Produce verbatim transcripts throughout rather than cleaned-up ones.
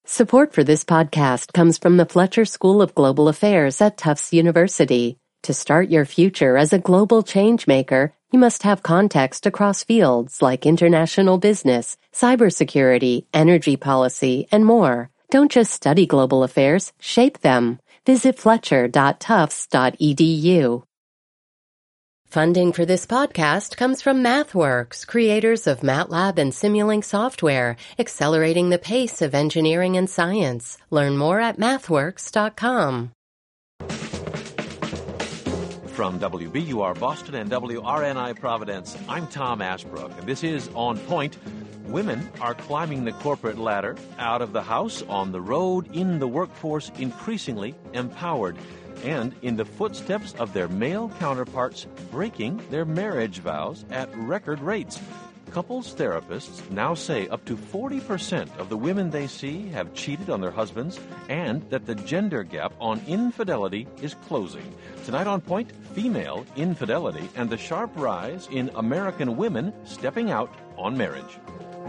Support for this podcast comes from the Fletcher School of Global Affairs at Tufts University. To start your future as a global changemaker, you must have context across fields like international business, cybersecurity, energy policy, and more. Don't just study global affairs, shape them. Visit fletcher dot tufts dot e d u. Funding for this podcast comes from MathWorks, creators of MATLAB and Simulink software, accelerating the pace of engineering and science. Learn more at mathworks dot com. From W B U R Boston and W R N I Providence, I'm Tom Ashbrook, and this is On Point. Women are climbing the corporate ladder, out of the house, on the road, in the workforce, increasingly empowered, and in the footsteps of their male counterparts, breaking their marriage vows at record rates. Couples therapists now say up to forty percent of the women they see have cheated on their husbands, and that the gender gap on infidelity is closing. Tonight on Point, female infidelity and the sharp rise in American women stepping out on marriage.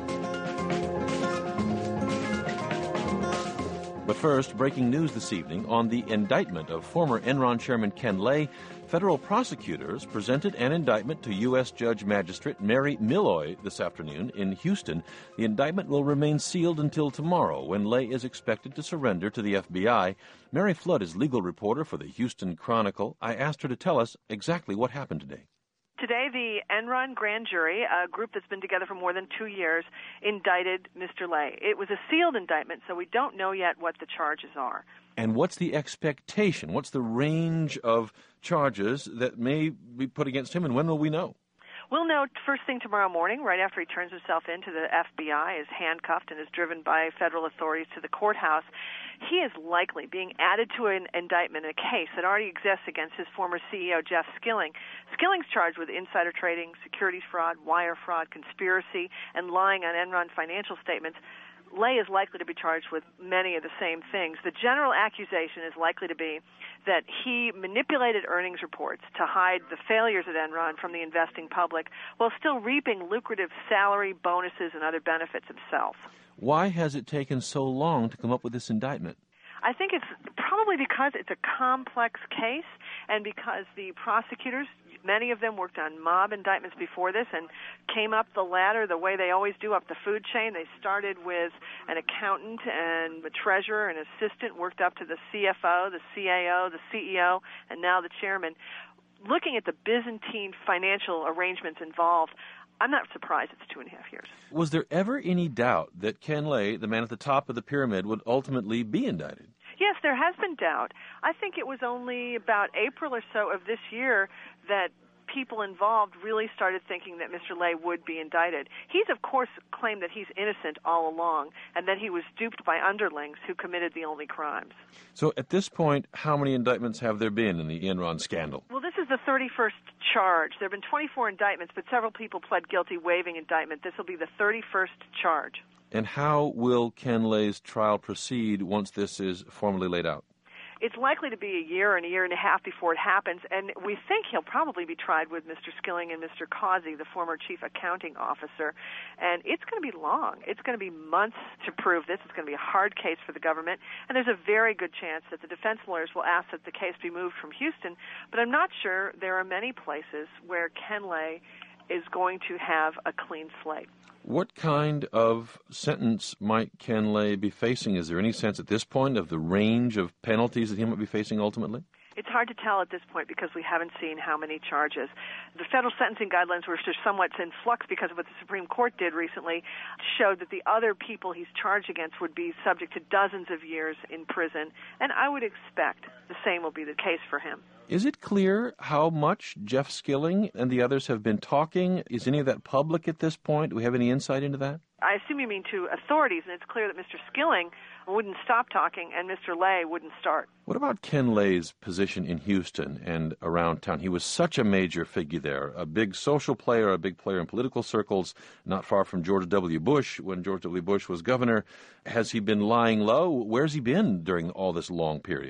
But first, breaking news this evening on the indictment of former Enron chairman Ken Lay. Federal prosecutors presented an indictment to U S. Judge Magistrate Mary Milloy this afternoon in Houston. The indictment will remain sealed until tomorrow, when Lay is expected to surrender to the F B I. Mary Flood is legal reporter for the Houston Chronicle. I asked her to tell us exactly what happened today. Today, the Enron grand jury, a group that's been together for more than two years, indicted Mister Lay. It was a sealed indictment, so we don't know yet what the charges are. And what's the expectation? What's the range of charges that may be put against him, and when will we know? We'll know first thing tomorrow morning, right after he turns himself in to the F B I, is handcuffed and is driven by federal authorities to the courthouse. He is likely being added to an indictment, a case that already exists against his former C E O, Jeff Skilling. Skilling's charged with insider trading, securities fraud, wire fraud, conspiracy, and lying on Enron financial statements. Lay is likely to be charged with many of the same things. The general accusation is likely to be that he manipulated earnings reports to hide the failures at Enron from the investing public while still reaping lucrative salary, bonuses, and other benefits himself. Why has it taken so long to come up with this indictment? I think it's probably because it's a complex case and because the prosecutors, many of them worked on mob indictments before this and came up the ladder the way they always do up the food chain. They started with an accountant and a treasurer, an assistant, worked up to the C F O, the C A O, the C E O, and now the chairman. Looking at the Byzantine financial arrangements involved, I'm not surprised it's two and a half years. Was there ever any doubt that Ken Lay, the man at the top of the pyramid, would ultimately be indicted? Yes, there has been doubt. I think it was only about April or so of this year that people involved really started thinking that Mister Lay would be indicted. He's, of course, claimed that he's innocent all along and that he was duped by underlings who committed the only crimes. So at this point, how many indictments have there been in the Enron scandal? Well, this is the thirty-first charge. There have been twenty-four indictments, but several people pled guilty waiving indictment. This will be the thirty-first charge. And how will Ken Lay's trial proceed once this is formally laid out? It's likely to be a year and a year and a half before it happens, and we think he'll probably be tried with Mister Skilling and Mister Causey, the former chief accounting officer, and it's going to be long. It's going to be months to prove this. It's going to be a hard case for the government, and there's a very good chance that the defense lawyers will ask that the case be moved from Houston, but I'm not sure there are many places where Ken Lay is going to have a clean slate. What kind of sentence might Ken Lay be facing? Is there any sense at this point of the range of penalties that he might be facing ultimately? It's hard to tell at this point because we haven't seen how many charges. The federal sentencing guidelines, which are somewhat in flux because of what the Supreme Court did recently, showed that the other people he's charged against would be subject to dozens of years in prison, and I would expect the same will be the case for him. Is it clear how much Jeff Skilling and the others have been talking? Is any of that public at this point? Do we have any insight into that? I assume you mean to authorities, and it's clear that Mister Skilling wouldn't stop talking and Mister Lay wouldn't start. What about Ken Lay's position in Houston and around town? He was such a major figure there, a big social player, a big player in political circles, not far from George W. Bush when George W. Bush was governor. Has he been lying low? Where's he been during all this long period? He's been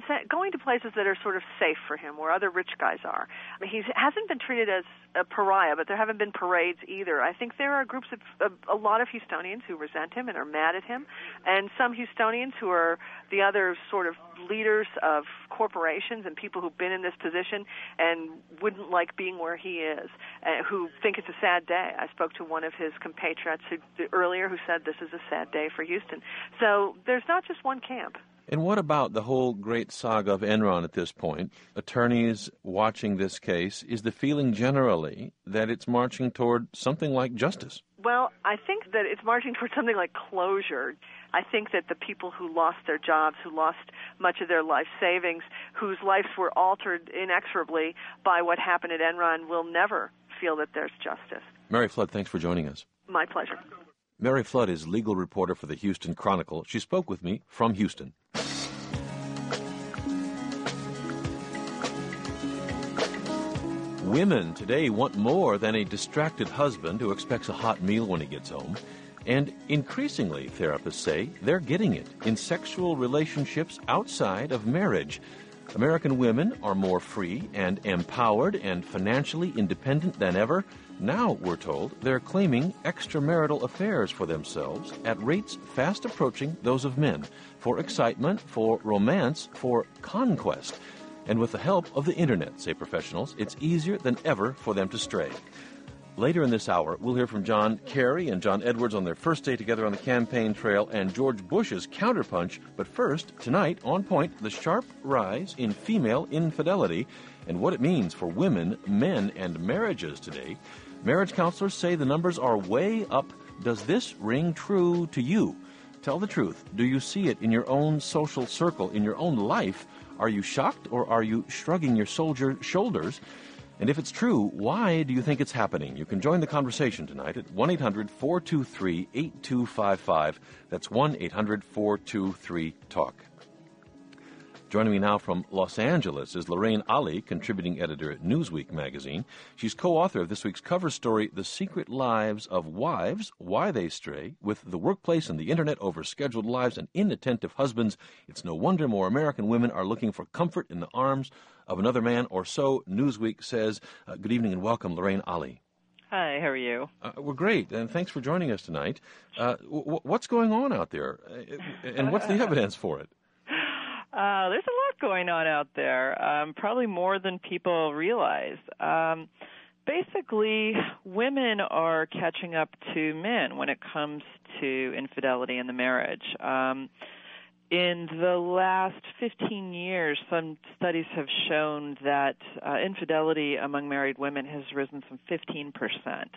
and sa- going to places that are sort of safe for him, where other rich guys are. I mean, he hasn't been treated as a pariah, but there haven't been parades either. I think there are groups of, of a lot of Houstonians who resent him and are mad at him, and some Houstonians who are the other sort of leaders of corporations and people who've been in this position and wouldn't like being where he is, uh, who think it's a sad day. I spoke to one of his compatriots who, earlier who said this is a sad day for Houston. So there's not just one camp. And what about the whole great saga of Enron at this point? Attorneys watching this case, is the feeling generally that it's marching toward something like justice? Well, I think that it's marching toward something like closure. I think that the people who lost their jobs, who lost much of their life savings, whose lives were altered inexorably by what happened at Enron will never feel that there's justice. Mary Flood, thanks for joining us. My pleasure. Mary Flood is legal reporter for the Houston Chronicle. She spoke with me from Houston. Women today want more than a distracted husband who expects a hot meal when he gets home. And increasingly, therapists say, they're getting it in sexual relationships outside of marriage. American women are more free and empowered and financially independent than ever. Now, we're told, they're claiming extramarital affairs for themselves at rates fast approaching those of men, for excitement, for romance, for conquest. And with the help of the Internet, say professionals, it's easier than ever for them to stray. Later in this hour, we'll hear from John Kerry and John Edwards on their first day together on the campaign trail and George Bush's counterpunch. But first, tonight, on point, the sharp rise in female infidelity and what it means for women, men, and marriages today. Marriage counselors say the numbers are way up. Does this ring true to you? Tell the truth. Do you see it in your own social circle, in your own life? Are you shocked or are you shrugging your soldier shoulders? And if it's true, why do you think it's happening? You can join the conversation tonight at one eight hundred four two three eight two five five. That's one eight hundred four two three talk. Joining me now from Los Angeles is Lorraine Ali, contributing editor at Newsweek magazine. She's co-author of this week's cover story, The Secret Lives of Wives, Why They Stray, with the workplace and the Internet over scheduled lives and inattentive husbands. It's no wonder more American women are looking for comfort in the arms of another man, or so Newsweek says. Uh, good evening and welcome, Lorraine Ali. Hi, how are you? Uh, we're great, and thanks for joining us tonight. Uh, w- what's going on out there, uh, and what's the evidence for it? Uh, there's a lot going on out there, um, probably more than people realize. Um, basically, women are catching up to men when it comes to infidelity in the marriage. Um, in the last fifteen years, some studies have shown that uh, infidelity among married women has risen some fifteen percent.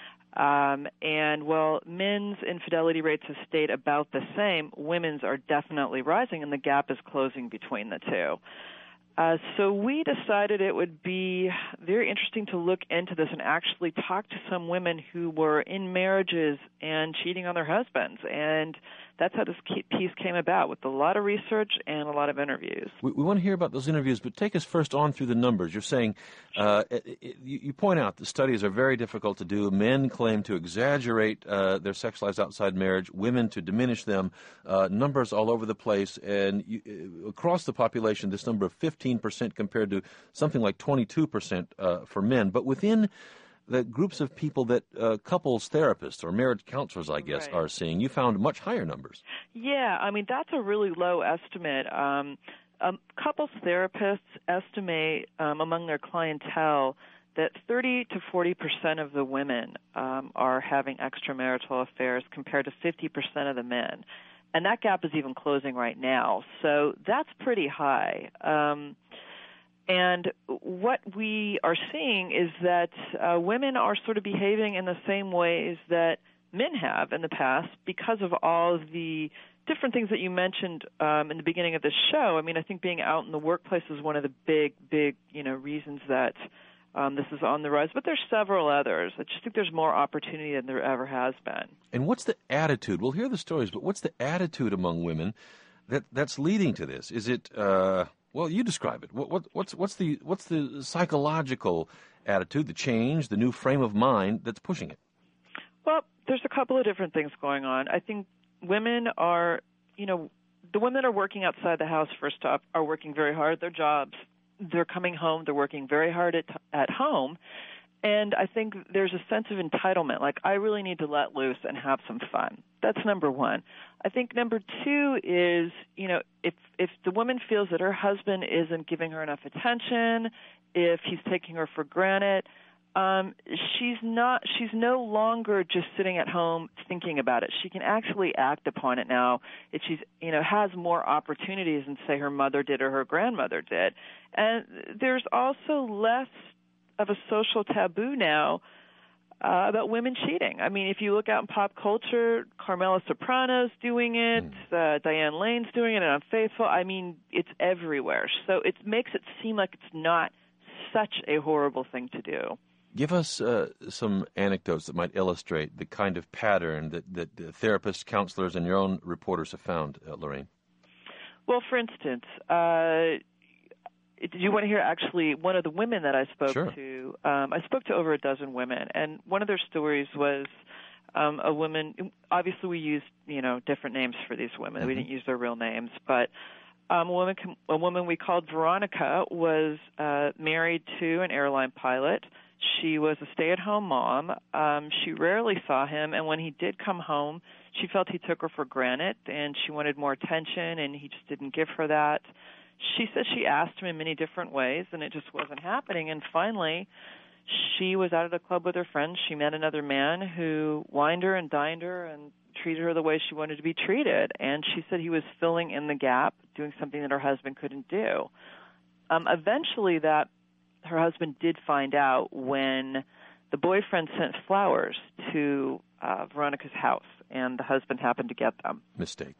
Um, and while men's infidelity rates have stayed about the same, women's are definitely rising, and the gap is closing between the two. Uh, so we decided it would be very interesting to look into this and actually talk to some women who were in marriages and cheating on their husbands. And that's how this piece came about, with a lot of research and a lot of interviews. We, we want to hear about those interviews, but take us first on through the numbers. You're saying, uh, it, it, you point out the studies are very difficult to do. Men claim to exaggerate uh, their sex lives outside marriage, women to diminish them, uh, numbers all over the place. And you, across the population, this number of fifteen percent compared to something like twenty-two percent uh, for men. But within the groups of people that uh, couples therapists or marriage counselors, I guess, right. are seeing, you found much higher numbers. Yeah, I mean, that's a really low estimate. Um, um, couples therapists estimate um, among their clientele that thirty to forty percent of the women um, are having extramarital affairs compared to fifty percent of the men. And that gap is even closing right now. So that's pretty high. Um, and what we are seeing is that uh, women are sort of behaving in the same ways that men have in the past because of all of the different things that you mentioned um, in the beginning of this show. I mean, I think being out in the workplace is one of the big, big, you know, reasons that Um, this is on the rise, but there's several others. I just think there's more opportunity than there ever has been. And what's the attitude? We'll hear the stories, but what's the attitude among women that that's leading to this? Is it uh, well? You describe it. What, what, what's what's the what's the psychological attitude, the change, the new frame of mind that's pushing it? Well, there's a couple of different things going on. I think women are, you know, the women that are working outside the house, first off, are working very hard at their jobs. They're coming home. They're working very hard at, at home. And I think there's a sense of entitlement, like I really need to let loose and have some fun. That's number one. I think number two is, you know, if if the woman feels that her husband isn't giving her enough attention, if he's taking her for granted, um, she's not. She's no longer just sitting at home thinking about it. She can actually act upon it now. If she's, you know, has more opportunities than say her mother did or her grandmother did, and there's also less of a social taboo now uh, about women cheating. I mean, if you look out in pop culture, Carmela Soprano's doing it, uh, Diane Lane's doing it, and Unfaithful. I mean, it's everywhere. So it makes it seem like it's not such a horrible thing to do. Give us uh, some anecdotes that might illustrate the kind of pattern that, that uh, therapists, counselors, and your own reporters have found, uh, Lorraine. Well, for instance, uh, did you want to hear actually one of the women that I spoke Sure. to? Um, I spoke to over a dozen women, and one of their stories was um, a woman. Obviously, we used you know different names for these women. Mm-hmm. We didn't use their real names, but um, a woman, a woman we called Veronica was uh, married to an airline pilot. She was a stay-at-home mom. Um, she rarely saw him, and when he did come home, she felt he took her for granted, and she wanted more attention, and he just didn't give her that. She said she asked him in many different ways, and it just wasn't happening. And finally, she was out at a club with her friends. She met another man who wined her and dined her and treated her the way she wanted to be treated. And she said he was filling in the gap, doing something that her husband couldn't do. Um, eventually, that her husband did find out when the boyfriend sent flowers to uh, Veronica's house, and the husband happened to get them. Mistake.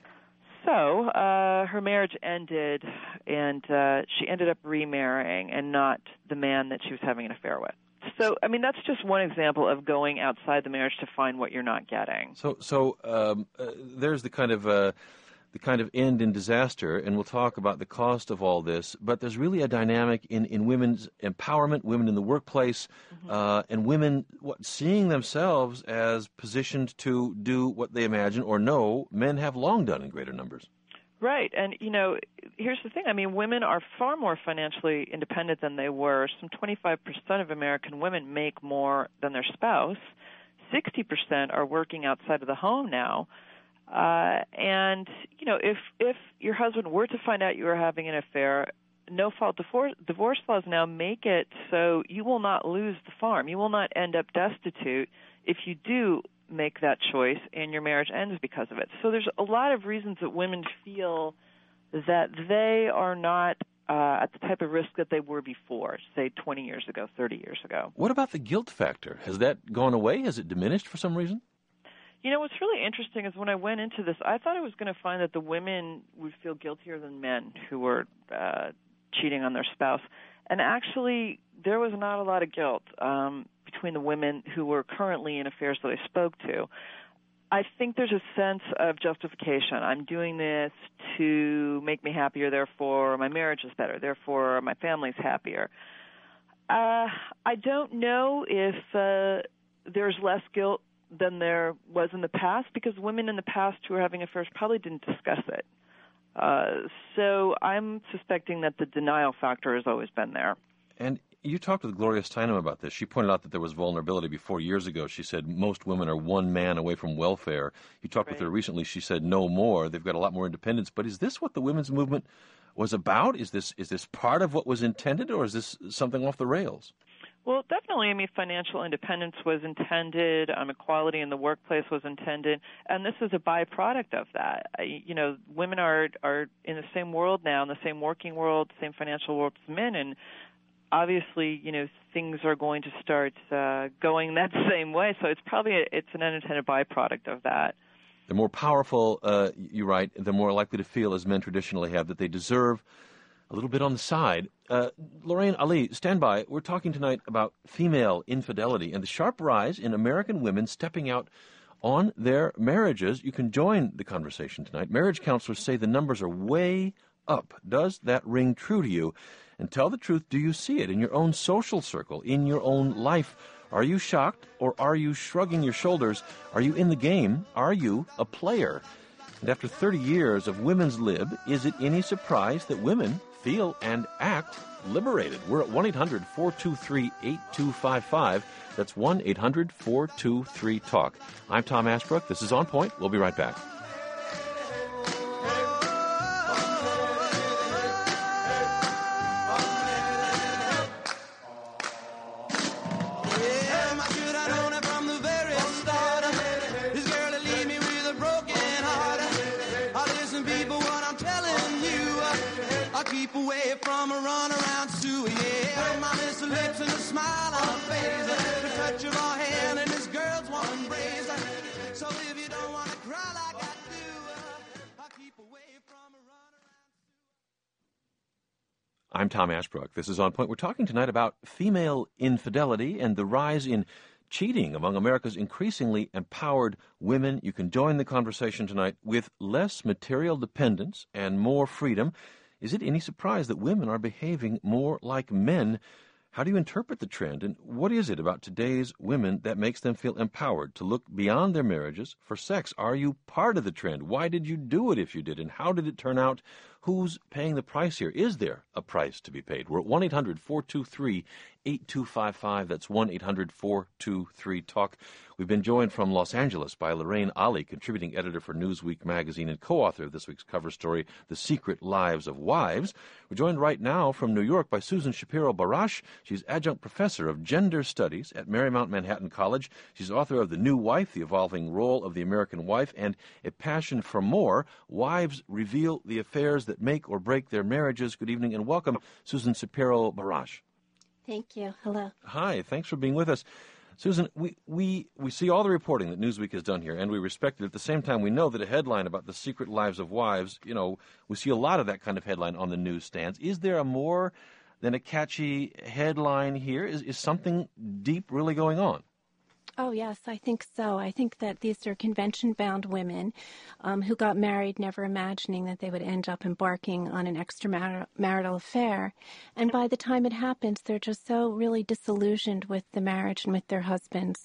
So uh, her marriage ended, and uh, she ended up remarrying and not the man that she was having an affair with. So, I mean, that's just one example of going outside the marriage to find what you're not getting. So, so um, uh, there's the kind of uh, the kind of end in disaster, and we'll talk about the cost of all this. But there's really a dynamic in, in women's empowerment, women in the workplace, mm-hmm. uh, and women what, seeing themselves as positioned to do what they imagine or know men have long done in greater numbers. Right. And, you know, here's the thing. I mean, women are far more financially independent than they were. Some twenty-five percent of American women make more than their spouse. sixty percent are working outside of the home now. Uh, and, you know, if if your husband were to find out you were having an affair, no-fault divorce, divorce laws now make it so you will not lose the farm. You will not end up destitute if you do make that choice and your marriage ends because of it. So there's a lot of reasons that women feel that they are not uh, at the type of risk that they were before, say twenty years ago, thirty years ago. What about the guilt factor? Has that gone away? Has it diminished for some reason? You know, what's really interesting is when I went into this, I thought I was going to find that the women would feel guiltier than men who were uh, cheating on their spouse. And actually, there was not a lot of guilt um, between the women who were currently in affairs that I spoke to. I think there's a sense of justification. I'm doing this to make me happier, therefore my marriage is better, therefore my family's happier. Uh, I don't know if uh, there's less guilt than there was in the past, because women in the past who were having affairs probably didn't discuss it. Uh, so I'm suspecting that the denial factor has always been there. And you talked with Gloria Steinem about this. She pointed out that there was vulnerability before years ago. She said most women are one man away from welfare. You talked right. with her recently. She said no more. They've got a lot more independence. But is this what the women's movement was about? Is this is this part of what was intended, or is this something off the rails? Well, definitely. I mean, financial independence was intended, um, equality in the workplace was intended, and this is a byproduct of that. I, you know, women are are in the same world now, in the same working world, same financial world as men, and obviously, you know, things are going to start uh, going that same way. So it's probably a, it's an unintended byproduct of that. The more powerful, uh, you write, the more likely to feel, as men traditionally have, that they deserve a little bit on the side. Uh, Lorraine Ali, stand by. We're talking tonight about female infidelity and the sharp rise in American women stepping out on their marriages. You can join the conversation tonight. Marriage counselors say the numbers are way up. Does that ring true to you? And tell the truth, do you see it in your own social circle, in your own life? Are you shocked, or are you shrugging your shoulders? Are you in the game? Are you a player? And after thirty years of Women's Lib, is it any surprise that women feel and act liberated? We're at one eight hundred four two three eight two five five. That's one eight hundred four two three talk. I'm Tom Ashbrook. This is On Point. We'll be right back. Keep away from a runaround Sue, yeah. My Miss lips and a smile on her face, the touch of her hand and this girl's warm embrace. So if you don't want to cry like I do, I'll keep away from a runaround Sue. I'm Tom Ashbrook. This is On Point. We're talking tonight about female infidelity and the rise in cheating among America's increasingly empowered women. You can join the conversation tonight with less material dependence and more freedom. Is it any surprise that women are behaving more like men? How do you interpret the trend, and what is it about today's women that makes them feel empowered to look beyond their marriages for sex? Are you part of the trend? Why did you do it if you did, and how did it turn out? Who's paying the price here? Is there a price to be paid? We're at one eight hundred four two three eight two five five. That's one eight hundred four two three talk. We've been joined from Los Angeles by Lorraine Ali, contributing editor for Newsweek magazine and co-author of this week's cover story, The Secret Lives of Wives. We're joined right now from New York by Susan Shapiro-Barash. She's adjunct professor of gender studies at Marymount Manhattan College. She's author of The New Wife, The Evolving Role of the American Wife, and A Passion for More, Wives Reveal the Affairs that Make or Break Their Marriages. Good evening and welcome, Susan Shapiro-Barash. Thank you. Hello. Hi, thanks for being with us. Susan, we, we, we see all the reporting that Newsweek has done here, and we respect it. At the same time, we know that a headline about the secret lives of wives, you know, we see a lot of that kind of headline on the newsstands. Is there a more than a catchy headline here? Is, is something deep really going on? Oh, yes, I think so. I think that these are convention-bound women um, who got married never imagining that they would end up embarking on an extramarital affair. And by the time it happens, they're just so really disillusioned with the marriage and with their husbands.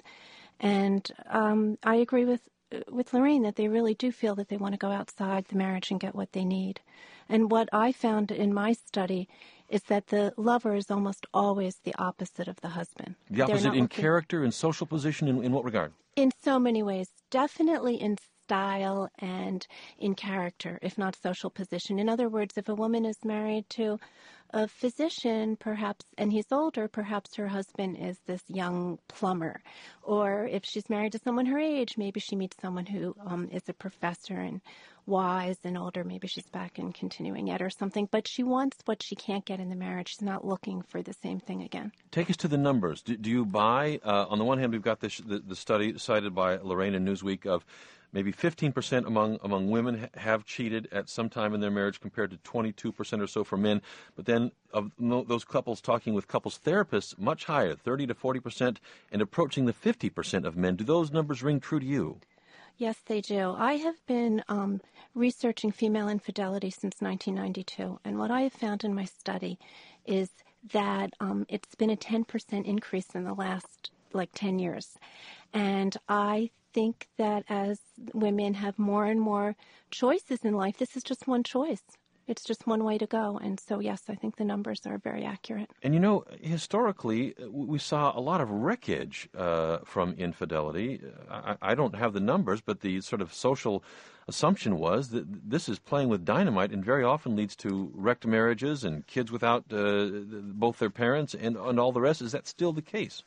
And um, I agree with with Lorraine that they really do feel that they want to go outside the marriage and get what they need. And what I found in my study is that the lover is almost always the opposite of the husband. The opposite in looking... character, in social position, in, in what regard? In so many ways. Definitely in style and in character, if not social position. In other words, if a woman is married to a physician, perhaps, and he's older, perhaps her husband is this young plumber. Or if she's married to someone her age, maybe she meets someone who um, is a professor and wise and older. Maybe she's back in continuing ed or something. But she wants what she can't get in the marriage. She's not looking for the same thing again. Take us to the numbers. Do, do you buy, uh, on the one hand, we've got this, the, the study cited by Lorraine in Newsweek of maybe fifteen percent among among women ha- have cheated at some time in their marriage compared to twenty-two percent or so for men. But then of no, those couples talking with couples therapists, much higher, thirty to forty percent, and approaching the fifty percent of men. Do those numbers ring true to you? Yes, they do. I have been um, researching female infidelity since nineteen ninety-two, and what I have found in my study is that um, it's been a ten percent increase in the last, like, ten years. And I think that as women have more and more choices in life, this is just one choice. It's just one way to go. And so, yes, I think the numbers are very accurate. And, you know, historically, we saw a lot of wreckage uh, from infidelity. I, I don't have the numbers, but the sort of social assumption was that this is playing with dynamite and very often leads to wrecked marriages and kids without uh, both their parents and, and all the rest. Is that still the case?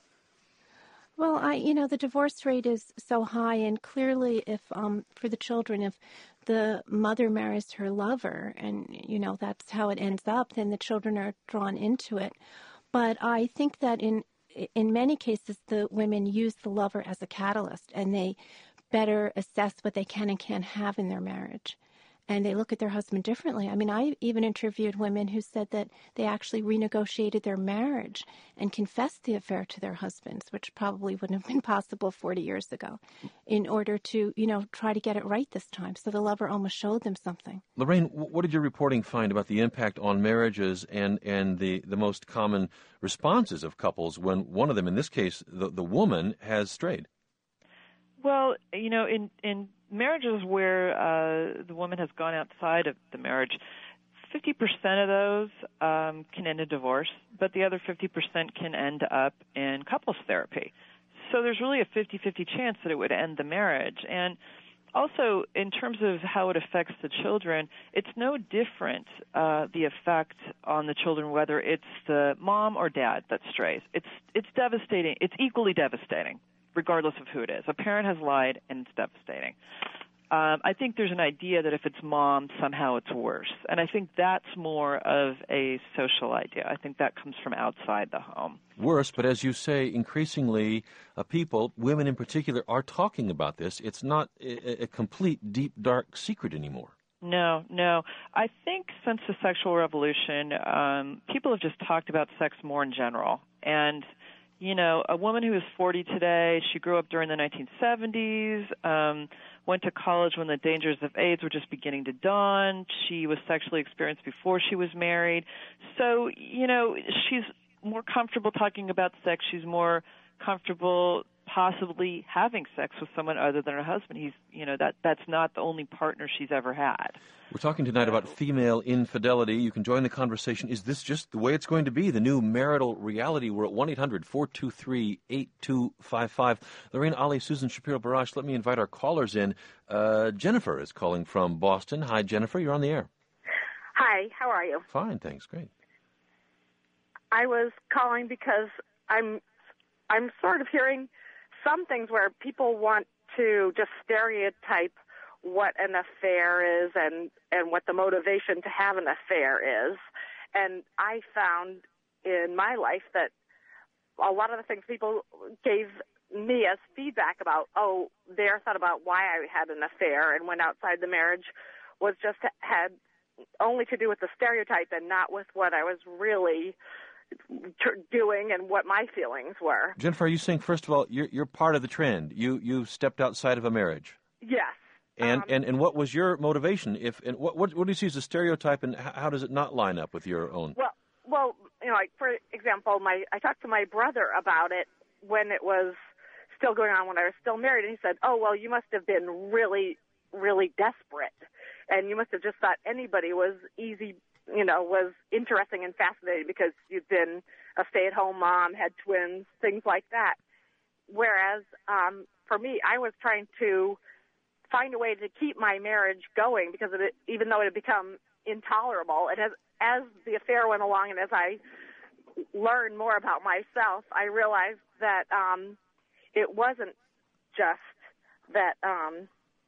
Well, I, you know, the divorce rate is so high, and clearly if, um, for the children, if the mother marries her lover and, you know, that's how it ends up, then the children are drawn into it. But I think that in in many cases, the women use the lover as a catalyst, and they better assess what they can and can't have in their marriage. And they look at their husband differently. I mean, I even interviewed women who said that they actually renegotiated their marriage and confessed the affair to their husbands, which probably wouldn't have been possible forty years ago, in order to, you know, try to get it right this time. So the lover almost showed them something. Lorraine, what did your reporting find about the impact on marriages and, and the, the most common responses of couples when one of them, in this case, the, the woman, has strayed? Well, you know, in in marriages where uh, the woman has gone outside of the marriage, fifty percent of those um, can end in divorce, but the other fifty percent can end up in couples therapy. So there's really a fifty-fifty chance that it would end the marriage. And also, in terms of how it affects the children, it's no different, uh, the effect on the children, whether it's the mom or dad that strays. It's it's devastating. It's equally devastating, regardless of who it is. A parent has lied, and it's devastating. Um, I think there's an idea that if it's mom, somehow it's worse. And I think that's more of a social idea. I think that comes from outside the home. Worse, but as you say, increasingly uh, people, women in particular, are talking about this. It's not a, a complete, deep, dark secret anymore. No, no. I think since the sexual revolution, um, people have just talked about sex more in general. And you know, a woman who is forty today, she grew up during the nineteen seventies, um, went to college when the dangers of AIDS were just beginning to dawn. She was sexually experienced before she was married. So, you know, she's more comfortable talking about sex. She's more comfortable possibly having sex with someone other than her husband. He's, you know, that that's not the only partner she's ever had. We're talking tonight about female infidelity. You can join the conversation. Is this just the way it's going to be, the new marital reality? We're at one eight hundred four two three eight two five five. Lorraine Ali, Susan Shapiro-Barash, let me invite our callers in. Uh, Jennifer is calling from Boston. Hi, Jennifer. You're on the air. Hi. How are you? Fine, thanks. Great. I was calling because I'm I'm sort of hearing some things where people want to just stereotype what an affair is and, and what the motivation to have an affair is. And I found in my life that a lot of the things people gave me as feedback about, oh, their thought about why I had an affair and went outside the marriage was just had only to do with the stereotype and not with what I was really doing and what my feelings were. Jennifer, are you saying, first of all, you're, you're part of the trend? You you stepped outside of a marriage? Yes. And, um, and and what was your motivation? If and what what, what do you see as a stereotype, and how, how does it not line up with your own? Well, well, you know, like for example, my I talked to my brother about it when it was still going on, when I was still married, and he said, "Oh, well, you must have been really, really desperate, and you must have just thought anybody was easy." you know, was interesting and fascinating because you'd been a stay-at-home mom, had twins, things like that. Whereas um, for me, I was trying to find a way to keep my marriage going because of it, even though it had become intolerable. And as, as the affair went along and as I learned more about myself, I realized that um, it wasn't just that um,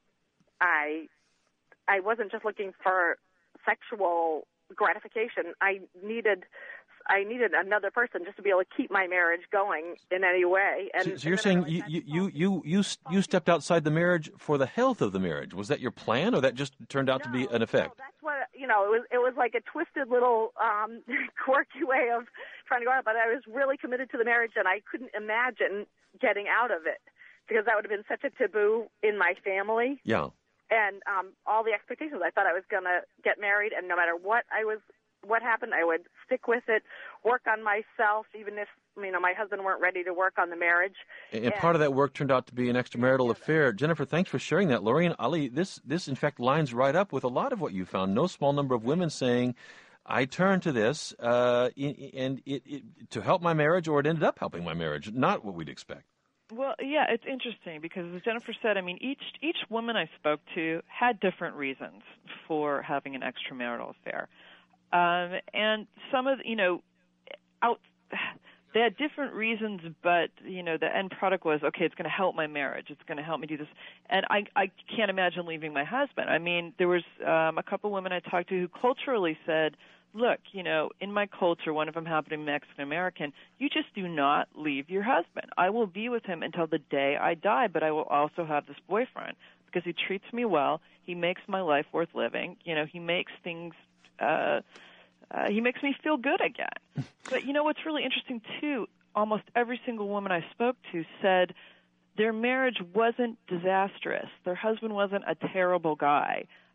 I I wasn't just looking for sexual gratification. I needed I needed another person just to be able to keep my marriage going in any way. And, so, so you're saying you, you, you, you, you stepped outside the marriage for the health of the marriage. Was that your plan, or that just turned out no, to be an effect? No, that's what, you know, it was It was like a twisted little um, quirky way of trying to go out, but I was really committed to the marriage, and I couldn't imagine getting out of it because that would have been such a taboo in my family. Yeah. And um, all the expectations. I thought I was going to get married, and no matter what I was, what happened, I would stick with it, work on myself, even if you know my husband weren't ready to work on the marriage. And, and part of that work turned out to be an extramarital affair. Jennifer, thanks for sharing that. Lorraine Ali, this this in fact lines right up with a lot of what you found. No small number of women saying, "I turned to this uh, and it, it, to help my marriage," or it ended up helping my marriage. Not what we'd expect. Well, yeah, it's interesting because as Jennifer said, I mean, each each woman I spoke to had different reasons for having an extramarital affair. Um, and some of, you know, out, they had different reasons, but, you know, the end product was, okay, it's going to help my marriage. It's going to help me do this. And I, I can't imagine leaving my husband. I mean, there was um, a couple women I talked to who culturally said, look, you know, in my culture, one of them happened to be Mexican-American, you just do not leave your husband. I will be with him until the day I die, but I will also have this boyfriend because he treats me well. He makes my life worth living. You know, he makes things, uh, uh, he makes me feel good again. But, you know, what's really interesting, too, almost every single woman I spoke to said their marriage wasn't disastrous. Their husband wasn't a terrible guy.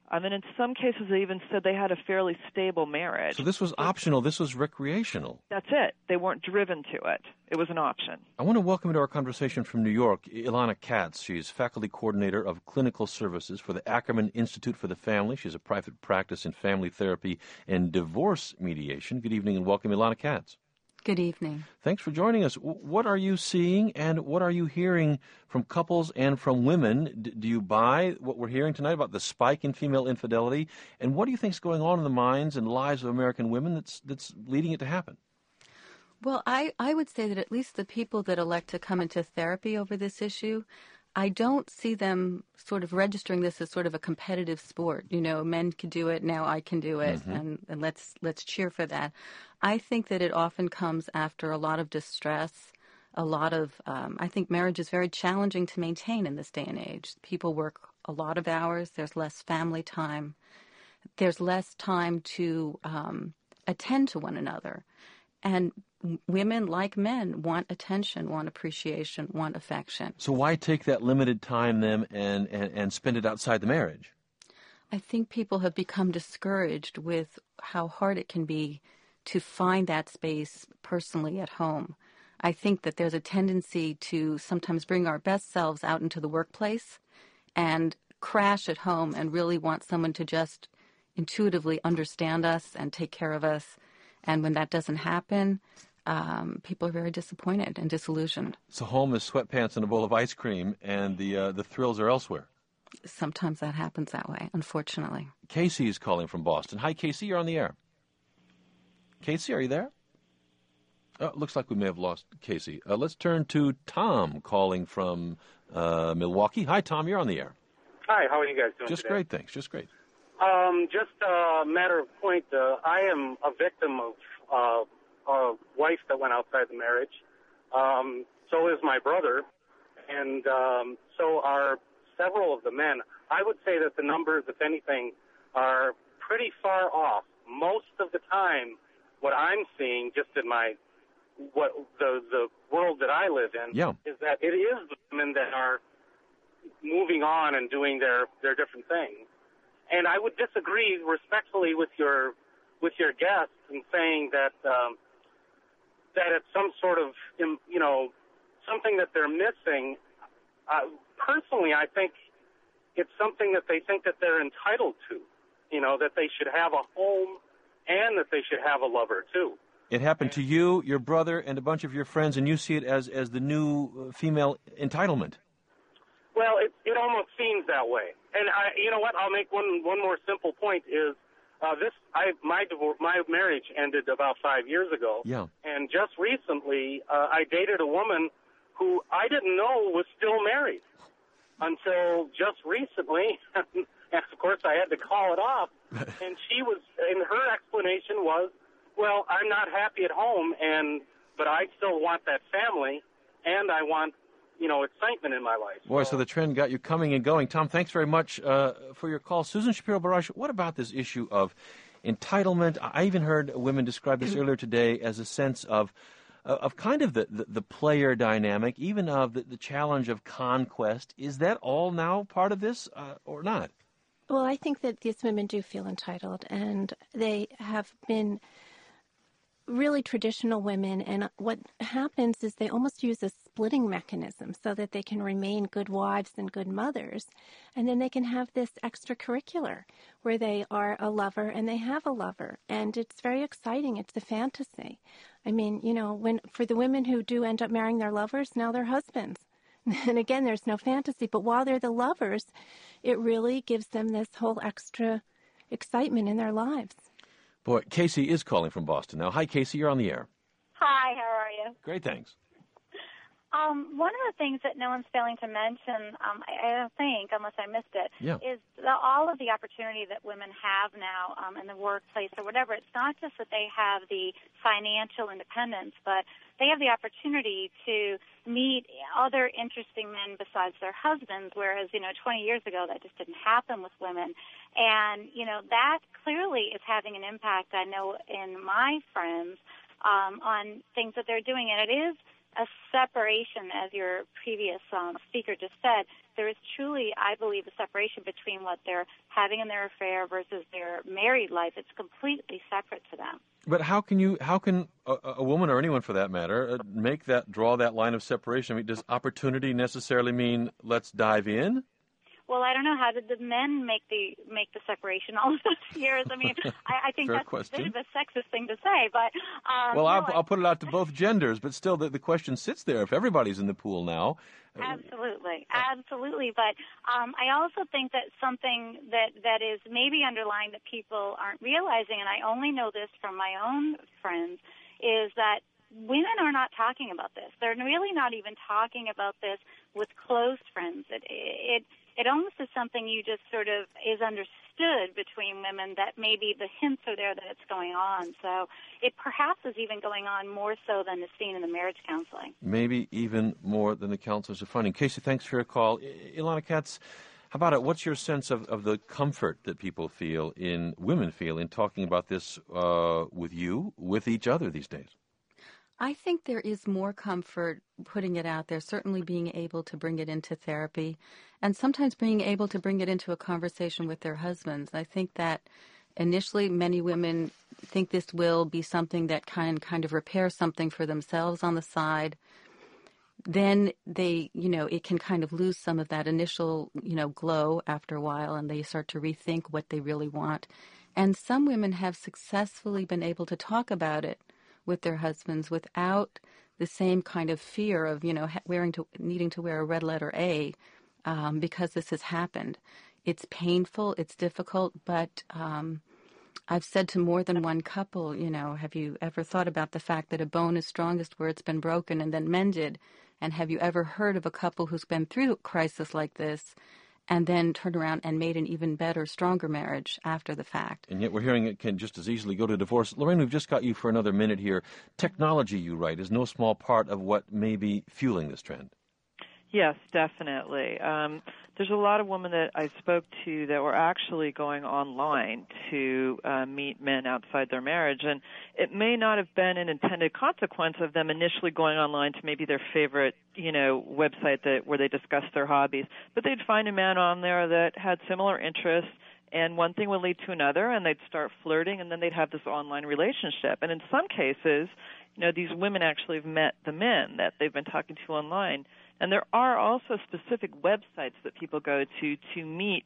Um, and in some cases, they even said they had a fairly stable marriage. So this was optional. This was recreational. That's it. They weren't driven to it. It was an option. I want to welcome into our conversation from New York, Ilana Katz. She's faculty coordinator of clinical services for the Ackerman Institute for the Family. She's a private practice in family therapy and divorce mediation. Good evening and welcome, Ilana Katz. Good evening. Thanks for joining us. What are you seeing and what are you hearing from couples and from women? D- do you buy what we're hearing tonight about the spike in female infidelity? And what do you think is going on in the minds and lives of American women that's that's leading it to happen? Well, I, I would say that at least the people that elect to come into therapy over this issue, I don't see them sort of registering this as sort of a competitive sport. You know, men can do it, now I can do it, mm-hmm. and, and let's let's cheer for that. I think that it often comes after a lot of distress, a lot of, um, I think marriage is very challenging to maintain in this day and age. People work a lot of hours, there's less family time, there's less time to um, attend to one another. And women, like men, want attention, want appreciation, want affection. So why take that limited time then and, and, and spend it outside the marriage? I think people have become discouraged with how hard it can be to find that space personally at home. I think that there's a tendency to sometimes bring our best selves out into the workplace and crash at home and really want someone to just intuitively understand us and take care of us. And when that doesn't happen, um, people are very disappointed and disillusioned. So home is sweatpants and a bowl of ice cream, and the uh, the thrills are elsewhere. Sometimes that happens that way, unfortunately. Casey is calling from Boston. Hi, Casey, you're on the air. Casey, are you there? Oh, looks like we may have lost Casey. Uh, let's turn to Tom calling from uh, Milwaukee. Hi, Tom, you're on the air. Hi, how are you guys doing Just today? great, thanks. Just great. Um, just a matter of point, uh, I am a victim of uh, a wife that went outside the marriage. Um, so is my brother, and um, so are several of the men. I would say that the numbers, if anything, are pretty far off. Most of the time, what I'm seeing, just in my what the the world that I live in, yeah. is that it is the women that are moving on and doing their, their different things. And I would disagree respectfully with your with your guest in saying that um, that it's some sort of you know something that they're missing. Uh, personally, I think it's something that they think that they're entitled to. You know, that they should have a home and that they should have a lover too. It happened to you, your brother, and a bunch of your friends, and you see it as as the new female entitlement. Well, it it almost seems that way. And I, you know what? I'll make one one more simple point. Is uh, this? I my divorce, my marriage ended about five years ago. Yeah. And just recently, uh, I dated a woman who I didn't know was still married until just recently. And of course, I had to call it off. And she was, and her explanation was, "Well, I'm not happy at home, and but I still want that family, and I want." you know, excitement in my life. Boy, so, so the trend got you coming and going. Tom, thanks very much uh, for your call. Susan Shapiro-Barash, what about this issue of entitlement? I even heard women describe this earlier today as a sense of uh, of kind of the, the, the player dynamic, even of the, the challenge of conquest. Is that all now part of this uh, or not? Well, I think that these women do feel entitled, and they have been really traditional women, and what happens is they almost use a splitting mechanism so that they can remain good wives and good mothers, and then they can have this extracurricular where they are a lover and they have a lover, and it's very exciting. It's a fantasy. I mean, you know, when for the women who do end up marrying their lovers, now they're husbands. And again, there's no fantasy, but while they're the lovers, it really gives them this whole extra excitement in their lives. Boy, Casey is calling from Boston now. Hi, Casey, you're on the air. Hi, how are you? Great, thanks. Um, one of the things that no one's failing to mention, um, I, I don't think, unless I missed it, yeah. is the, all of the opportunity that women have now um, in the workplace or whatever. It's not just that they have the financial independence, but they have the opportunity to meet other interesting men besides their husbands, whereas, you know, twenty years ago that just didn't happen with women. And, you know, that clearly is having an impact, I know, in my friends um, on things that they're doing. And it is a separation, as your previous um, speaker just said. There is truly, I believe, a separation between what they're having in their affair versus their married life. It's completely separate to them. But how can you, how can a, a woman or anyone for that matter uh, make that, draw that line of separation? I mean, does opportunity necessarily mean let's dive in? Well, I don't know. How did the men make the make the separation all of those years? I mean, I, I think Fair that's question. a bit of a sexist thing to say, but um, well, no, I'll, I, I'll put it out to both genders, but still, the, the question sits there. If everybody's in the pool now, absolutely, absolutely. But um, I also think that something that that is maybe underlying that people aren't realizing, and I only know this from my own friends, is that women are not talking about this. They're really not even talking about this with close friends. It it It almost is something you just sort of is understood between women that maybe the hints are there that it's going on. So it perhaps is even going on more so than is seen in the marriage counseling. Maybe even more than the counselors are finding. Casey, thanks for your call. I- Ilana Katz, how about it? What's your sense of, of the comfort that people feel, in women feel, in talking about this uh, with you, with each other these days? I think there is more comfort putting it out there, certainly being able to bring it into therapy and sometimes being able to bring it into a conversation with their husbands. I think that initially many women think this will be something that can kind of repair something for themselves on the side. Then they, you know, it can kind of lose some of that initial, you know, glow after a while, and they start to rethink what they really want. And some women have successfully been able to talk about it with their husbands without the same kind of fear of, you know, wearing to needing to wear a red letter A um, because this has happened. It's painful, it's difficult, but um, I've said to more than one couple, you know, have you ever thought about the fact that a bone is strongest where it's been broken and then mended? And have you ever heard of a couple who's been through a crisis like this and then turned around and made an even better, stronger marriage after the fact? And yet we're hearing it can just as easily go to divorce. Lorraine, we've just got you for another minute here. Technology, you write, is no small part of what may be fueling this trend. Yes, definitely. Um, there's a lot of women that I spoke to that were actually going online to uh, meet men outside their marriage, and it may not have been an intended consequence of them initially going online to maybe their favorite, you know, website that where they discuss their hobbies, but they'd find a man on there that had similar interests, and one thing would lead to another, and they'd start flirting, and then they'd have this online relationship. And in some cases, you know, these women actually have met the men that they've been talking to online. And there are also specific websites that people go to to meet,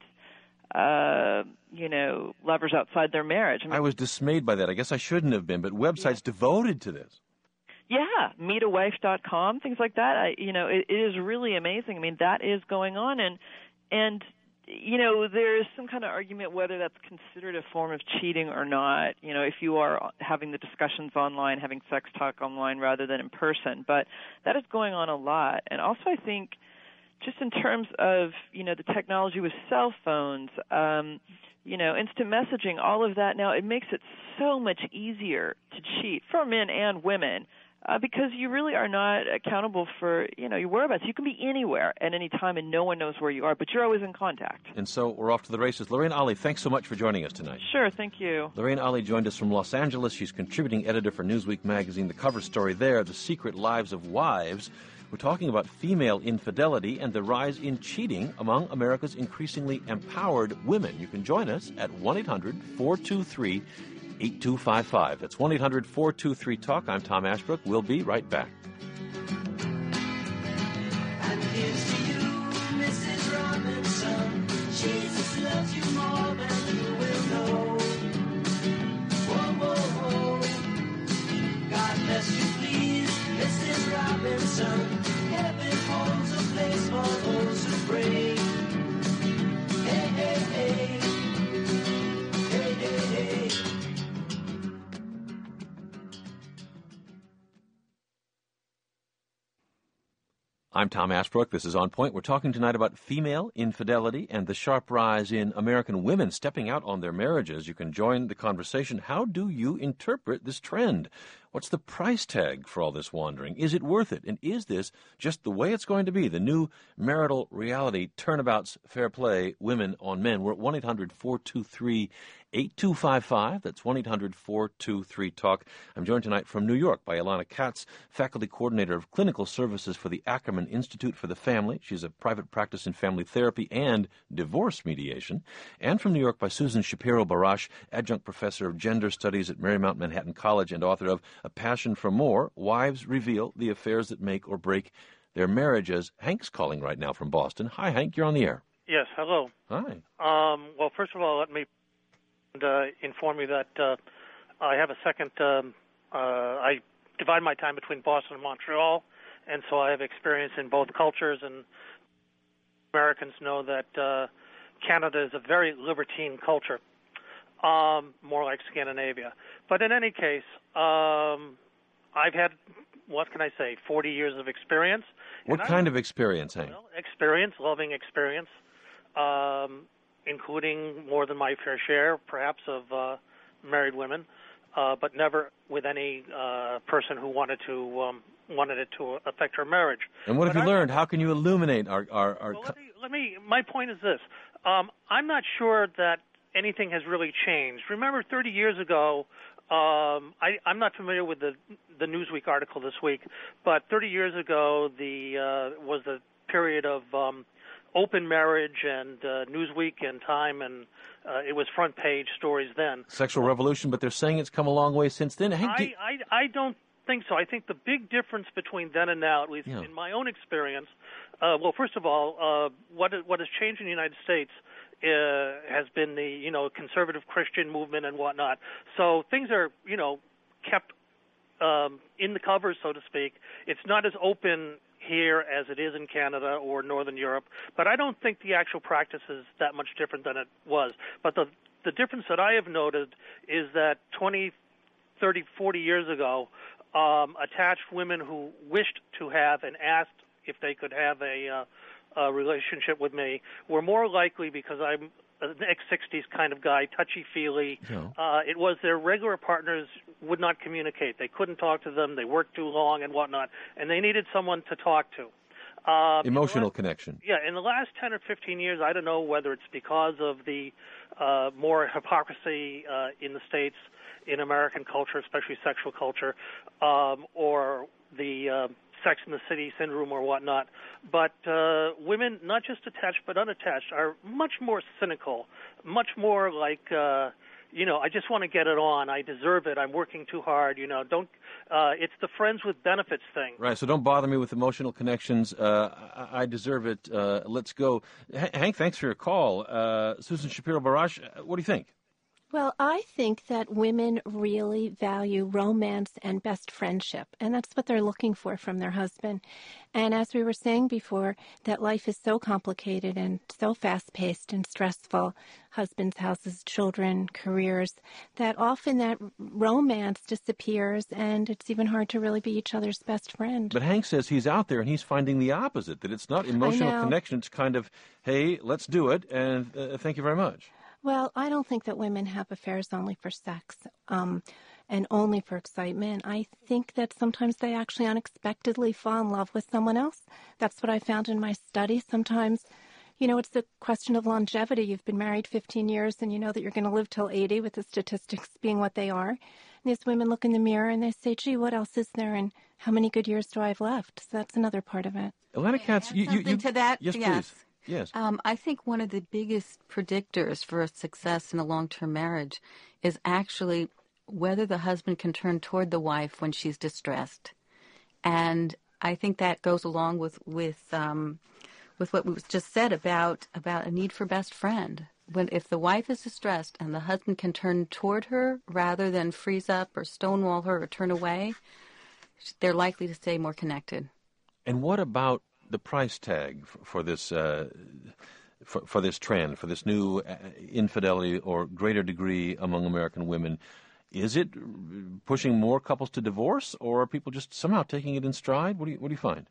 uh, you know, lovers outside their marriage. I, mean, I was dismayed by that. I guess I shouldn't have been, but websites yeah. devoted to this. Yeah, meet a wife dot com, things like that. I, you know, it, it is really amazing. I mean, that is going on, and and you know, there's some kind of argument whether that's considered a form of cheating or not, you know, if you are having the discussions online, having sex talk online rather than in person. But that is going on a lot. And also I think just in terms of, you know, the technology with cell phones, um, you know, instant messaging, all of that now, it makes it so much easier to cheat for men and women. Uh, because you really are not accountable for, you know, your whereabouts. You can be anywhere at any time and no one knows where you are, but you're always in contact. And so we're off to the races. Lorraine Ali, thanks so much for joining us tonight. Sure, thank you. Lorraine Ali joined us from Los Angeles. She's contributing editor for Newsweek magazine. The cover story there, The Secret Lives of Wives. We're talking about female infidelity and the rise in cheating among America's increasingly empowered women. You can join us at one eight hundred four two three eight two five five. That's one eight hundred four two three talk. I'm Tom Ashbrook. We'll be right back. And here's to you, Missus Robinson. Jesus loves you more than you will know. Whoa, whoa, whoa. God bless you, please, Missus Robinson. Heaven holds a place for those who pray. Hey, hey, hey. Hey, hey, hey. I'm Tom Ashbrook. This is On Point. We're talking tonight about female infidelity and the sharp rise in American women stepping out on their marriages. You can join the conversation. How do you interpret this trend? What's the price tag for all this wandering? Is it worth it? And is this just the way it's going to be? The new marital reality Turnabouts Fair Play, Women on Men. We're at one eight hundred four two three eight two five five. That's one eight hundred four two three talk. I'm joined tonight from New York by Ilana Katz, Faculty Coordinator of Clinical Services for the Ackerman Institute for the Family. She's a private practice in family therapy and divorce mediation. And from New York by Susan Shapiro-Barash, Adjunct Professor of Gender Studies at Marymount Manhattan College and author of A Passion for More, Wives Reveal the Affairs That Make or Break Their Marriages. Hank's calling right now from Boston. Hi, Hank. You're on the air. Yes, hello. Hi. Um, well, first of all, let me uh, inform you that uh, I have a second, um, uh, I divide my time between Boston and Montreal, and so I have experience in both cultures, and Americans know that uh, Canada is a very libertine culture, um, more like Scandinavia. But in any case, um, I've had, what can I say, forty years of experience. What kind of experience, Hank? Well, experience, loving experience. Um, including more than my fair share, perhaps, of uh, married women, uh, but never with any uh, person who wanted to um, wanted it to affect her marriage. And what but have you I, learned? How can you illuminate our... our, our well, let, me, let me, my point is this. Um, I'm not sure that anything has really changed. Remember, thirty years ago, um, I, I'm not familiar with the, the Newsweek article this week, but thirty years ago the uh, was the period of... Um, open marriage, and uh, Newsweek and Time, and uh, it was front page stories then. Sexual revolution, but they're saying it's come a long way since then. Hank, I, I, I don't think so. I think the big difference between then and now, at least yeah. in my own experience, uh, well, first of all, uh, what what has changed in the United States uh, has been the you know conservative Christian movement and whatnot. So things are you know kept um, in the covers, so to speak. It's not as open here as it is in Canada or Northern Europe, but I don't think the actual practice is that much different than it was. But the the difference that I have noted is that twenty, thirty, forty years ago, um, attached women who wished to have and asked if they could have a, uh, a relationship with me were more likely, because I'm an ex-sixties kind of guy, touchy-feely. Yeah. Uh, it was their regular partners would not communicate. They couldn't talk to them. They worked too long and whatnot, and they needed someone to talk to. Uh, Emotional last, connection. Yeah, in the last ten or fifteen years, I don't know whether it's because of the uh, more hypocrisy uh, in the States, in American culture, especially sexual culture, um, or the uh, Sex in the City syndrome or whatnot. But uh, women, not just attached but unattached, are much more cynical, much more like, uh, you know, I just want to get it on. I deserve it. I'm working too hard. You know, don't. Uh, it's the friends with benefits thing. Right. So don't bother me with emotional connections. Uh, I, I deserve it. Uh, let's go. H- Hank, thanks for your call. Uh, Susan Shapiro-Barash, what do you think? Well, I think that women really value romance and best friendship, and that's what they're looking for from their husband. And as we were saying before, that life is so complicated and so fast-paced and stressful, husbands, houses, children, careers, that often that romance disappears, and it's even hard to really be each other's best friend. But Hank says he's out there and he's finding the opposite, that it's not emotional connection. It's kind of, hey, let's do it, and uh, thank you very much. Well, I don't think that women have affairs only for sex um, and only for excitement. I think that sometimes they actually unexpectedly fall in love with someone else. That's what I found in my study. Sometimes, you know, it's a question of longevity. You've been married fifteen years and you know that you're going to live till eighty, with the statistics being what they are. And these women look in the mirror and they say, gee, what else is there, and how many good years do I have left? So that's another part of it. Ilana Katz, you, you, you... to that? Yes, yes. please. Yes. Um, I think one of the biggest predictors for success in a long-term marriage is actually whether the husband can turn toward the wife when she's distressed. And I think that goes along with with um, with what was just said about about a need for best friend. When if the wife is distressed and the husband can turn toward her rather than freeze up or stonewall her or turn away, they're likely to stay more connected. And what about the price tag for, for this uh, for, for this trend, for this new uh, infidelity or greater degree among American women? Is it pushing more couples to divorce, or are people just somehow taking it in stride? What do you what do you find?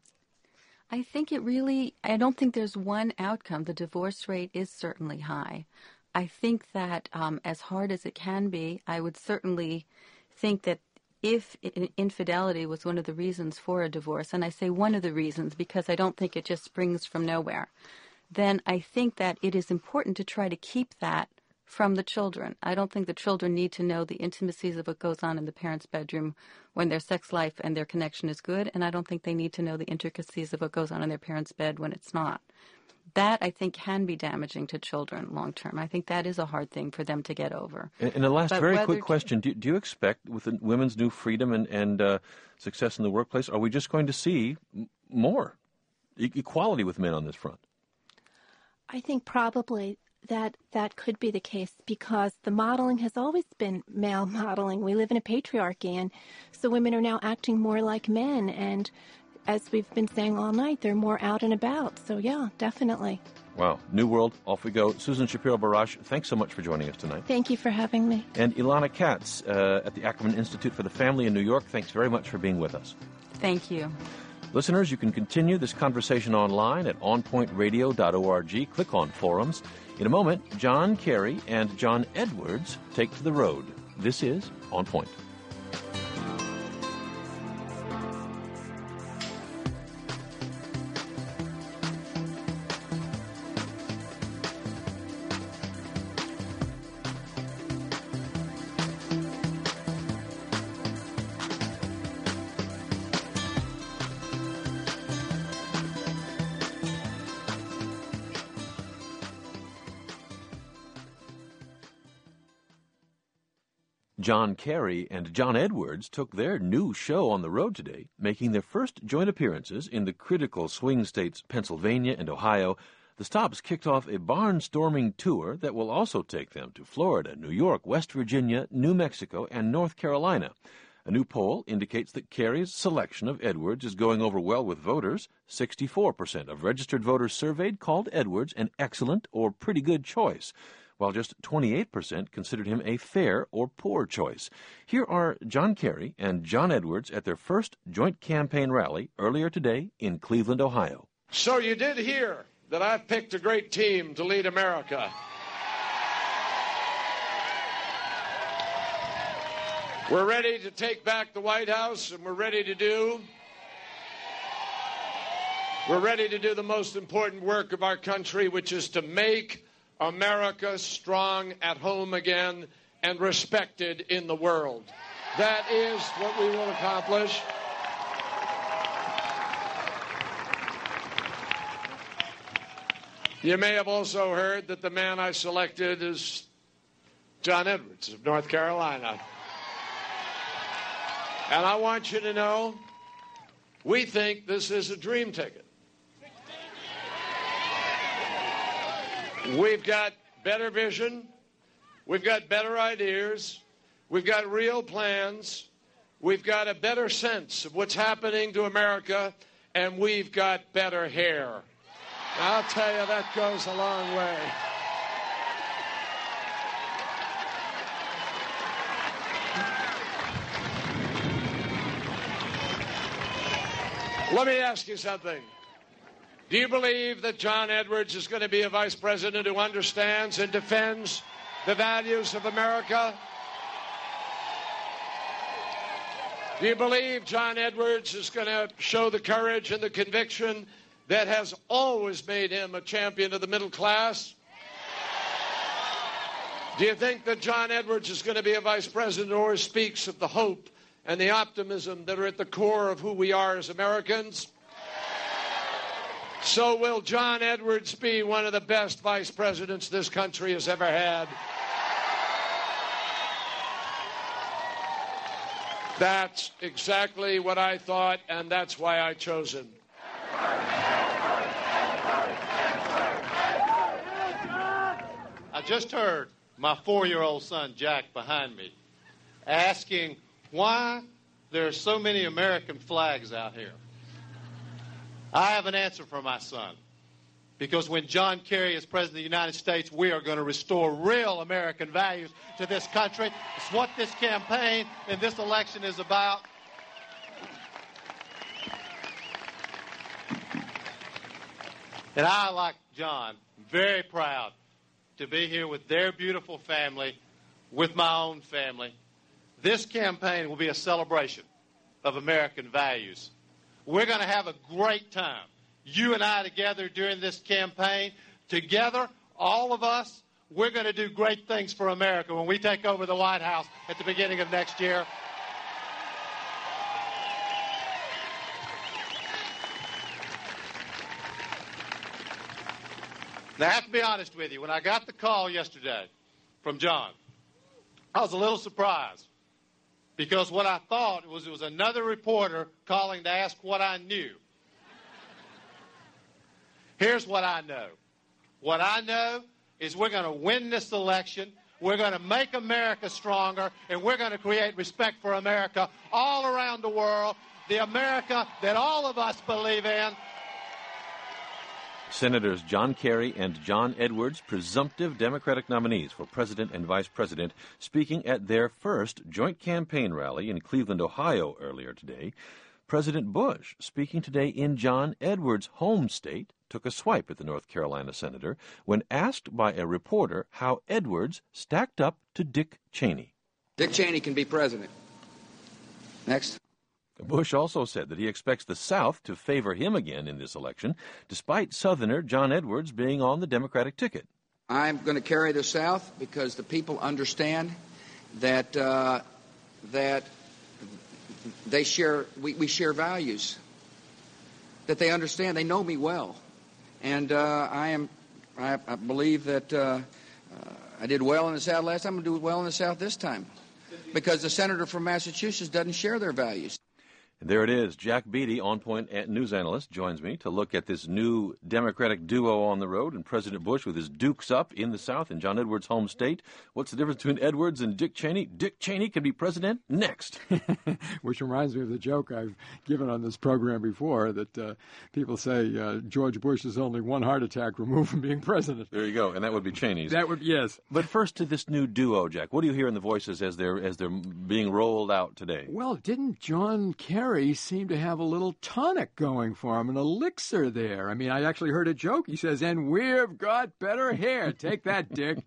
I think it really, I don't think there's one outcome. The divorce rate is certainly high. I think that um, as hard as it can be, I would certainly think that if infidelity was one of the reasons for a divorce, and I say one of the reasons because I don't think it just springs from nowhere, then I think that it is important to try to keep that from the children. I don't think the children need to know the intimacies of what goes on in the parents' bedroom when their sex life and their connection is good, and I don't think they need to know the intricacies of what goes on in their parents' bed when it's not. That, I think, can be damaging to children long term. I think that is a hard thing for them to get over. And, and a last but very quick to, question. Do, do you expect, with the women's new freedom and, and uh, success in the workplace, are we just going to see m- more e- equality with men on this front? I think probably that that could be the case because the modeling has always been male modeling. We live in a patriarchy, and so women are now acting more like men. And as we've been saying all night, they're more out and about. So, yeah, definitely. Wow. New world. Off we go. Susan Shapiro-Barash, thanks so much for joining us tonight. Thank you for having me. And Ilana Katz uh, at the Ackerman Institute for the Family in New York, thanks very much for being with us. Thank you. Listeners, you can continue this conversation online at on point radio dot org. Click on Forums. In a moment, John Kerry and John Edwards take to the road. This is On Point. John Kerry and John Edwards took their new show on the road today, making their first joint appearances in the critical swing states Pennsylvania and Ohio. The stops kicked off a barnstorming tour that will also take them to Florida, New York, West Virginia, New Mexico, and North Carolina. A new poll indicates that Kerry's selection of Edwards is going over well with voters. sixty-four percent of registered voters surveyed called Edwards an excellent or pretty good choice, while just twenty-eight percent considered him a fair or poor choice. Here are John Kerry and John Edwards at their first joint campaign rally earlier today in Cleveland, Ohio. So you did hear that I've picked a great team to lead America. We're ready to take back the White House, and we're ready to do we're ready to do the most important work of our country, which is to make America strong at home again and respected in the world. That is what we will accomplish. You may have also heard that the man I selected is John Edwards of North Carolina. And I want you to know, we think this is a dream ticket. We've got better vision, we've got better ideas, we've got real plans, we've got a better sense of what's happening to America, and we've got better hair. I'll tell you, that goes a long way. Let me ask you something. Do you believe that John Edwards is going to be a vice president who understands and defends the values of America? Do you believe John Edwards is going to show the courage and the conviction that has always made him a champion of the middle class? Do you think that John Edwards is going to be a vice president who always speaks of the hope and the optimism that are at the core of who we are as Americans? So will John Edwards be one of the best vice presidents this country has ever had? That's exactly what I thought, and that's why I chose him. I just heard my four-year-old son, Jack, behind me, asking why there are so many American flags out here. I have an answer for my son. Because when John Kerry is President of the United States, we are going to restore real American values to this country. It's what this campaign and this election is about. And I, like John, am very proud to be here with their beautiful family, with my own family, this campaign will be a celebration of American values. We're going to have a great time, you and I together during this campaign. Together, all of us, we're going to do great things for America when we take over the White House at the beginning of next year. Now, I have to be honest with you. When I got the call yesterday from John, I was a little surprised because what I thought was it was another reporter calling to ask what I knew. Here's what I know. What I know is we're going to win this election, we're going to make America stronger, and we're going to create respect for America all around the world, the America that all of us believe in. Senators John Kerry and John Edwards, presumptive Democratic nominees for president and vice president, speaking at their first joint campaign rally in Cleveland, Ohio earlier today. President Bush, speaking today in John Edwards' home state, took a swipe at the North Carolina senator when asked by a reporter how Edwards stacked up to Dick Cheney. Dick Cheney can be president. Next. Bush also said that he expects the South to favor him again in this election, despite Southerner John Edwards being on the Democratic ticket. I'm going to carry the South because the people understand that uh, that they share we, we share values. That they understand, they know me well, and uh, I am I, I believe that uh, uh, I did well in the South last time. I'm going to do well in the South this time, because the senator from Massachusetts doesn't share their values. And there it is. Jack Beatty, On Point news analyst, joins me to look at this new Democratic duo on the road, and President Bush with his dukes up in the South in John Edwards' home state. What's the difference between Edwards and Dick Cheney? Dick Cheney can be president next. Which reminds me of the joke I've given on this program before, that uh, people say uh, George Bush is only one heart attack removed from being president. There you go, and that would be Cheney's. That would, yes. But first to this new duo, Jack. What do you hear in the voices as they're as they're being rolled out today? Well, didn't John Kerry seemed to have a little tonic going for him, an elixir there. I mean, I actually heard a joke. He says, and we've got better hair. Take that, Dick.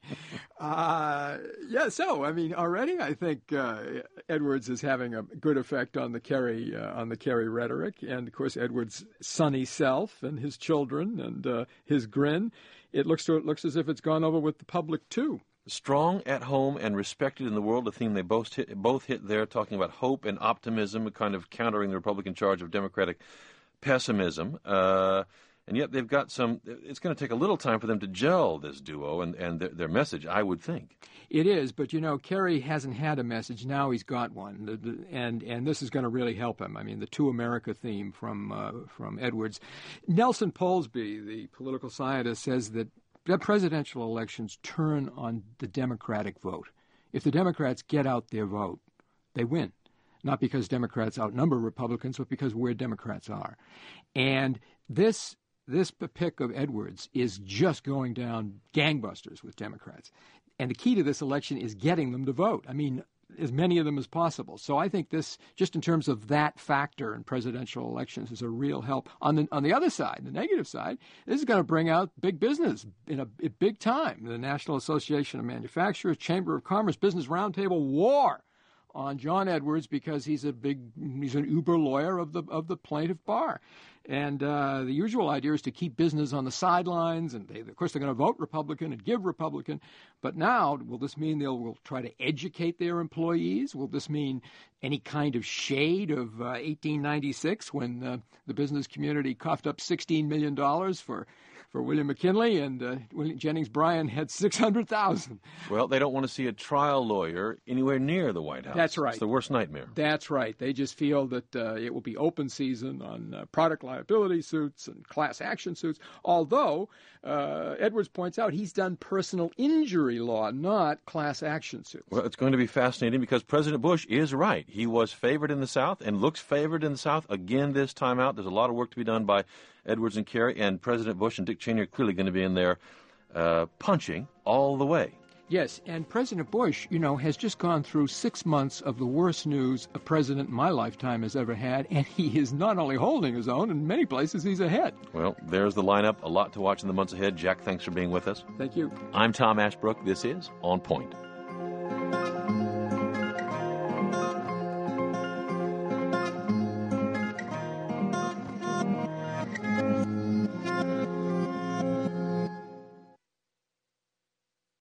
uh, yeah, so, I mean, already I think uh, Edwards is having a good effect on the Kerry, uh, on the Kerry rhetoric. And, of course, Edwards' sunny self and his children and uh, his grin. It looks, to, it looks as if it's gone over with the public, too. Strong at home and respected in the world, a theme they both hit, both hit there, talking about hope and optimism, kind of countering the Republican charge of Democratic pessimism. Uh, and yet they've got some, it's going to take a little time for them to gel, this duo, and, and their, their message, I would think. It is, but, you know, Kerry hasn't had a message. Now he's got one, the, the, and and this is going to really help him. I mean, the Two America theme from uh, from Edwards. Nelson Polsby, the political scientist, says that the presidential elections turn on the Democratic vote. If the Democrats get out their vote, they win. Not because Democrats outnumber Republicans, but because where Democrats are. And this this pick of Edwards is just going down gangbusters with Democrats. And the key to this election is getting them to vote. I mean, as many of them as possible. So I think this, just in terms of that factor in presidential elections, is a real help. On the on the other side, the negative side, this is going to bring out big business in a, a big time. The National Association of Manufacturers, Chamber of Commerce, Business Roundtable war on John Edwards because he's a big, he's an uber lawyer of the of the plaintiff bar. And uh, the usual idea is to keep business on the sidelines, and they, of course they're going to vote Republican and give Republican. But now, will this mean they'll will try to educate their employees? Will this mean any kind of shade of uh, eighteen ninety-six when uh, the business community coughed up sixteen million dollars for for William McKinley, and uh, William Jennings Bryan had six hundred thousand dollars. Well, they don't want to see a trial lawyer anywhere near the White House. That's right. It's the worst nightmare. That's right. They just feel that uh, it will be open season on uh, product liability suits and class action suits, although uh, Edwards points out he's done personal injury law, not class action suits. Well, it's going to be fascinating because President Bush is right. He was favored in the South and looks favored in the South again this time out. There's a lot of work to be done by Edwards and Kerry, and President Bush and Dick Cheney are clearly going to be in there uh, punching all the way. Yes, and President Bush, you know, has just gone through six months of the worst news a president in my lifetime has ever had, and he is not only holding his own, in many places he's ahead. Well, there's the lineup. A lot to watch in the months ahead. Jack, thanks for being with us. Thank you. I'm Tom Ashbrook. This is On Point.